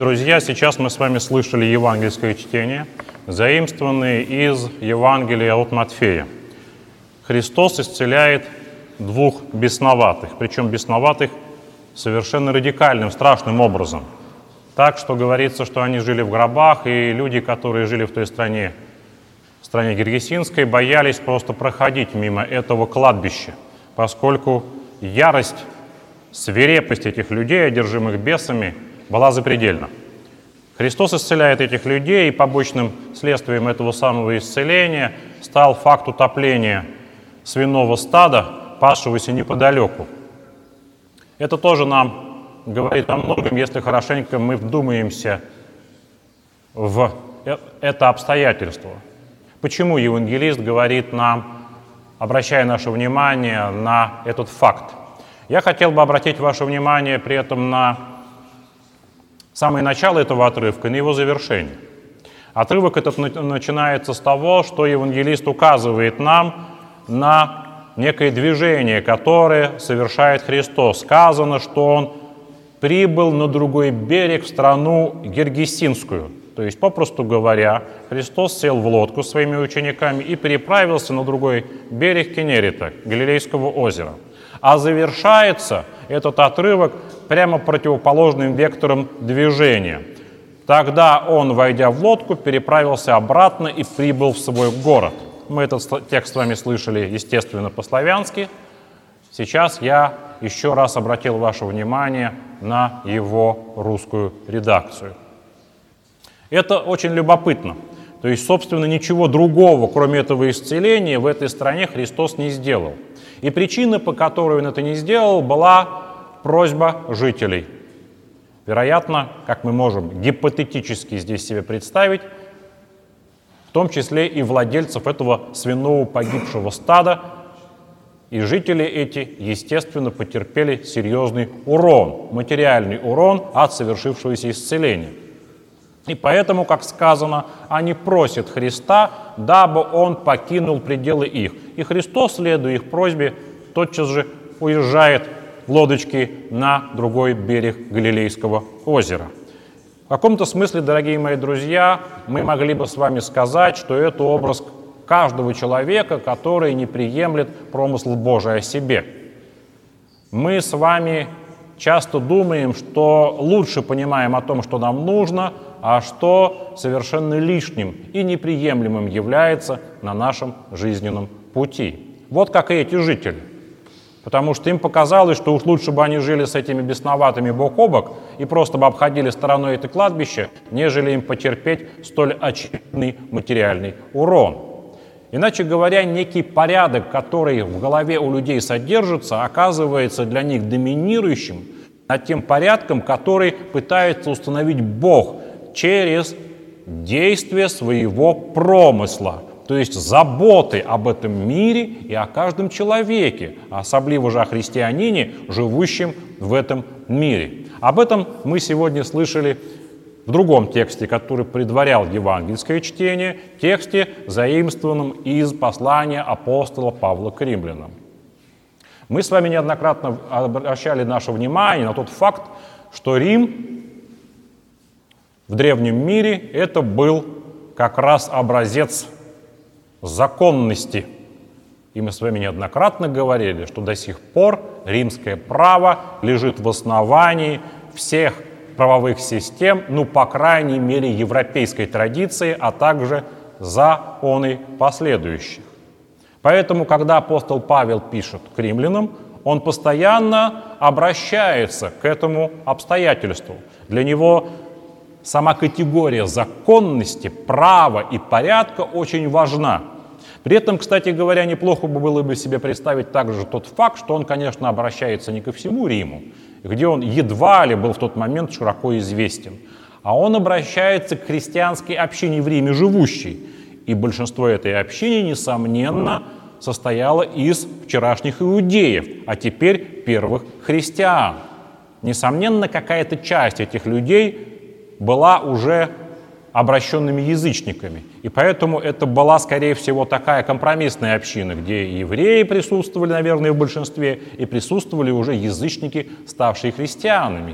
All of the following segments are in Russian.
Друзья, сейчас мы с вами слышали евангельское чтение, заимствованное из Евангелия от Матфея. Христос исцеляет двух бесноватых, причем бесноватых совершенно радикальным, страшным образом. Так, что говорится, что они жили в гробах, и люди, которые жили в той стране Гергесинской, боялись просто проходить мимо этого кладбища, поскольку ярость, свирепость этих людей, одержимых бесами, была запредельна. Христос исцеляет этих людей, и побочным следствием этого самого исцеления стал факт утопления свиного стада, пасшегося неподалеку. Это тоже нам говорит о многом, если хорошенько мы вдумаемся в это обстоятельство. Почему евангелист говорит нам, обращая наше внимание на этот факт? Я хотел бы обратить ваше внимание при этом на самое начало этого отрывка, на его завершение. Отрывок этот начинается с того, что евангелист указывает нам на некое движение, которое совершает Христос. Сказано, что Он прибыл на другой берег, в страну Гергесинскую. То есть, попросту говоря, Христос сел в лодку с своими учениками и переправился на другой берег Кенерита, Галилейского озера. А завершается этот отрывок прямо противоположным вектором движения. Тогда он, войдя в лодку, переправился обратно и прибыл в свой город. Мы этот текст с вами слышали, естественно, по-славянски. Сейчас я еще раз обратил ваше внимание на его русскую редакцию. Это очень любопытно. То есть, собственно, ничего другого, кроме этого исцеления, в этой стране Христос не сделал. И причина, по которой он это не сделал, была просьба жителей. Вероятно, как мы можем гипотетически здесь себе представить, в том числе и владельцев этого свиного погибшего стада, и жители эти, естественно, потерпели серьезный урон, материальный урон от совершившегося исцеления. И поэтому, как сказано, они просят Христа, дабы Он покинул пределы их. И Христос, следуя их просьбе, тотчас же уезжает в лодочке на другой берег Галилейского озера. В каком-то смысле, дорогие мои друзья, мы могли бы с вами сказать, что это образ каждого человека, который не приемлет промысл Божий о себе. Мы с вами часто думаем, что лучше понимаем о том, что нам нужно, а что совершенно лишним и неприемлемым является на нашем жизненном пути. Вот как и эти жители. Потому что им показалось, что уж лучше бы они жили с этими бесноватыми бок о бок и просто бы обходили стороной это кладбище, нежели им потерпеть столь очевидный материальный урон. Иначе говоря, некий порядок, который в голове у людей содержится, оказывается для них доминирующим над тем порядком, который пытается установить Бог через действие своего промысла, то есть заботы об этом мире и о каждом человеке, особливо же о христианине, живущем в этом мире. Об этом мы сегодня слышали в другом тексте, который предварял евангельское чтение, тексте, заимствованном из послания апостола Павла к римлянам. Мы с вами неоднократно обращали наше внимание на тот факт, что Рим в древнем мире это был как раз образец законности. И мы с вами неоднократно говорили, что до сих пор римское право лежит в основании всех правовых систем, по крайней мере, европейской традиции, а также законы последующих. Поэтому, когда апостол Павел пишет к римлянам, он постоянно обращается к этому обстоятельству. Для него сама категория законности, права и порядка очень важна. При этом, кстати говоря, неплохо было бы себе представить также тот факт, что он, конечно, обращается не ко всему Риму, где он едва ли был в тот момент широко известен, а он обращается к христианской общине в Риме живущей. И большинство этой общины, несомненно, состояло из вчерашних иудеев, а теперь первых христиан. Несомненно, какая-то часть этих людей была уже обращенными язычниками. И поэтому это была, скорее всего, такая компромиссная община, где евреи присутствовали, наверное, в большинстве, и присутствовали уже язычники, ставшие христианами.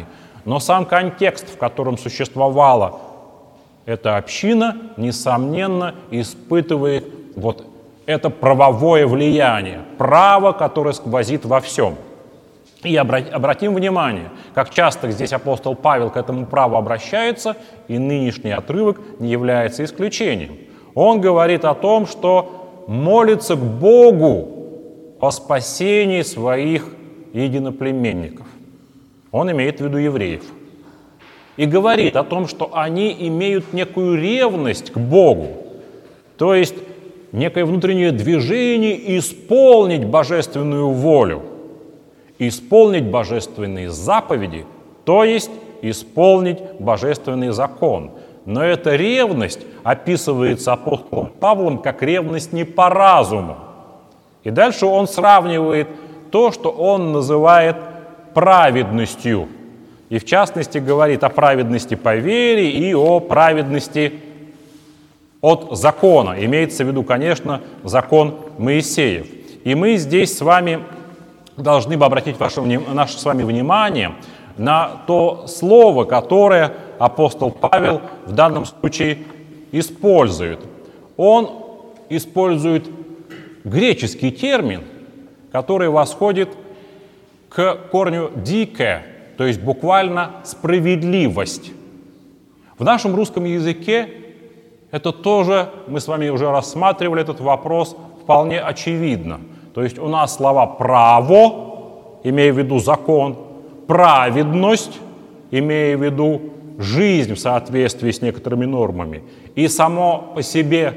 но сам контекст, в котором существовала эта община, несомненно, испытывает вот это правовое влияние, право, которое сквозит во всем. И обратим внимание, как часто здесь апостол Павел к этому праву обращается, и нынешний отрывок не является исключением. Он говорит о том, что молится к Богу о спасении своих единоплеменников. Он имеет в виду евреев. И говорит о том, что они имеют некую ревность к Богу, то есть некое внутреннее движение исполнить божественную волю, исполнить божественные заповеди, то есть исполнить божественный закон. Но эта ревность описывается апостолом Павлом как ревность не по разуму. И дальше он сравнивает то, что он называет праведностью. И в частности говорит о праведности по вере и о праведности от закона. Имеется в виду, конечно, закон Моисеев. И мы здесь с вами должны бы обратить наше с вами внимание на то слово, которое апостол Павел в данном случае использует. Он использует греческий термин, который восходит к корню «дике», то есть буквально «справедливость». В нашем русском языке это тоже, мы с вами уже рассматривали этот вопрос, вполне очевидно. То есть у нас слова «право», имея в виду закон, «праведность», имея в виду жизнь в соответствии с некоторыми нормами, и сама по себе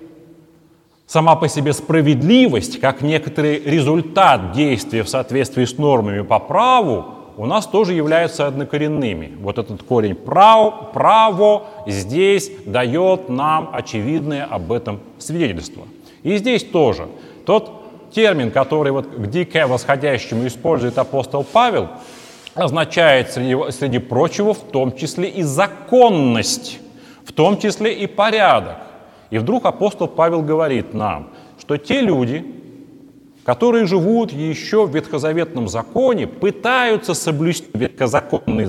справедливость, как некоторый результат действия в соответствии с нормами по праву, у нас тоже являются однокоренными. Вот этот корень «право» здесь дает нам очевидное об этом свидетельство. И здесь тоже тот термин, который вот к «дике» восходящему использует апостол Павел, означает, среди прочего, в том числе и законность, в том числе и порядок. И вдруг апостол Павел говорит нам, что те люди, которые живут еще в ветхозаветном законе, пытаются соблюсти ветхозаветный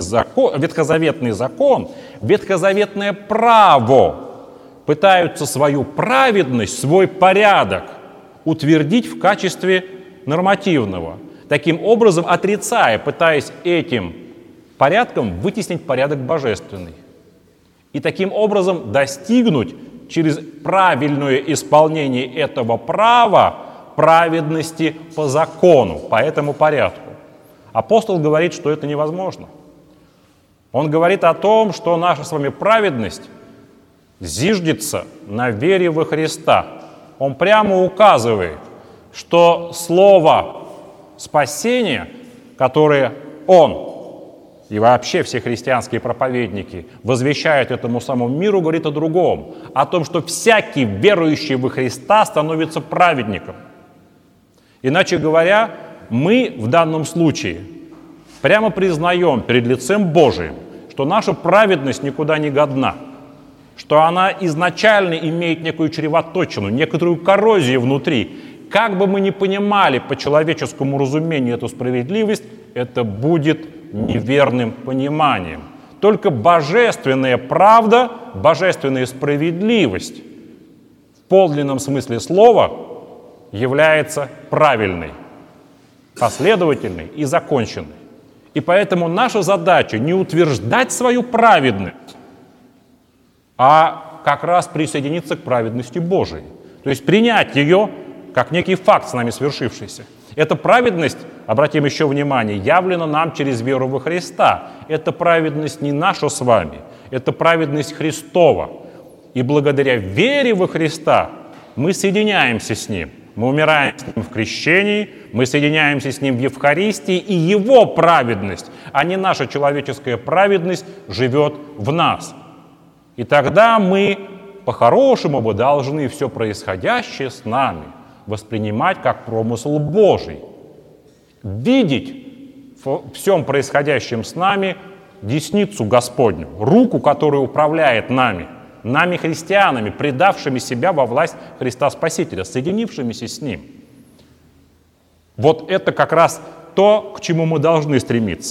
закон, ветхозаветное право, пытаются свою праведность, свой порядок утвердить в качестве нормативного, таким образом отрицая, пытаясь этим порядком вытеснить порядок божественный. И таким образом достигнуть через правильное исполнение этого права праведности по закону, по этому порядку. Апостол говорит, что это невозможно. Он говорит о том, что наша с вами праведность зиждется на вере во Христа. Он прямо указывает, что слово спасение, которое он и вообще все христианские проповедники возвещают этому самому миру, говорит о другом, о том, что всякий верующий во Христа становится праведником. Иначе говоря, мы в данном случае прямо признаем перед лицем Божиим, что наша праведность никуда не годна, что она изначально имеет некую чревоточину, некоторую коррозию внутри. Как бы мы ни понимали по человеческому разумению эту справедливость, это будет неверным пониманием. Только божественная правда, божественная справедливость в подлинном смысле слова является правильной, последовательной и законченной. И поэтому наша задача не утверждать свою праведность, а как раз присоединиться к праведности Божией. То есть принять ее как некий факт с нами свершившийся. Эта праведность, обратим еще внимание, явлена нам через веру во Христа. Эта праведность не наша с вами, это праведность Христова. И благодаря вере во Христа мы соединяемся с Ним. Мы умираем с Ним в крещении, мы соединяемся с Ним в Евхаристии, и Его праведность, а не наша человеческая праведность, живет в нас. И тогда мы по-хорошему бы должны все происходящее с нами воспринимать как промысл Божий, видеть в всем происходящем с нами десницу Господню, руку, которая управляет нами, христианами, предавшими себя во власть Христа Спасителя, соединившимися с Ним. Вот это как раз то, к чему мы должны стремиться.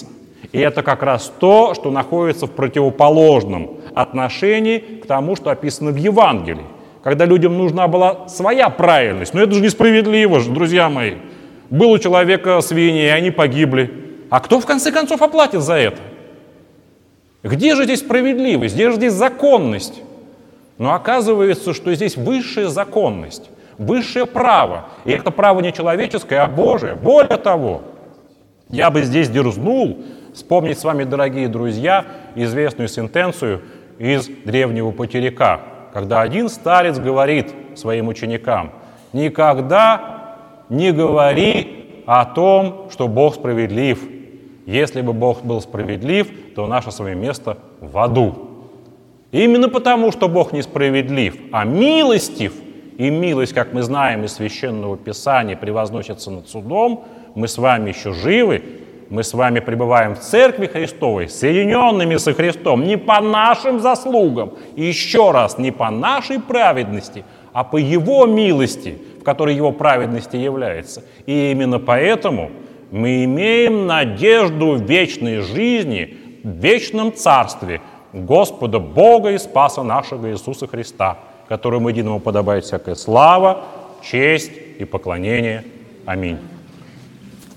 И это как раз то, что находится в противоположном отношении к тому, что описано в Евангелии. Когда людям нужна была своя правильность. Но это же несправедливо, друзья мои. Был у человека свиньи, и они погибли. А кто в конце концов оплатит за это? Где же здесь справедливость? Где же здесь законность? Но оказывается, что здесь высшая законность, высшее право. И это право не человеческое, а Божие. Более того, я бы здесь дерзнул вспомнить с вами, дорогие друзья, известную сентенцию из древнего потеряка, когда один старец говорит своим ученикам: «Никогда не говори о том, что Бог справедлив. Если бы Бог был справедлив, то наше с вами место в аду». Именно потому, что Бог несправедлив, а милостив, и милость, как мы знаем из Священного Писания, превозносится над судом, мы с вами еще живы, мы с вами пребываем в Церкви Христовой, соединенными со Христом, не по нашим заслугам, и еще раз, не по нашей праведности, а по Его милости, в которой Его праведности является. И именно поэтому мы имеем надежду вечной жизни в вечном Царстве Господа Бога и Спаса нашего Иисуса Христа, которому единому подобает всякая слава, честь и поклонение. Аминь.